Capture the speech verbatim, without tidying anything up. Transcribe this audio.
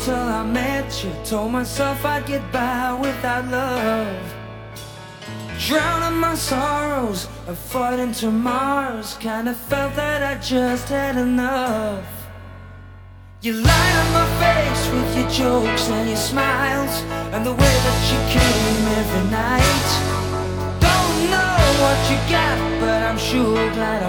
till I met you. Told myself I'd get by without love. Drowning my sorrows, avoiding tomorrows. Kinda felt that I just had enough. You light up my face with your jokes and your smiles, and the way that you came every night. Don't know what you got, but I'm sure glad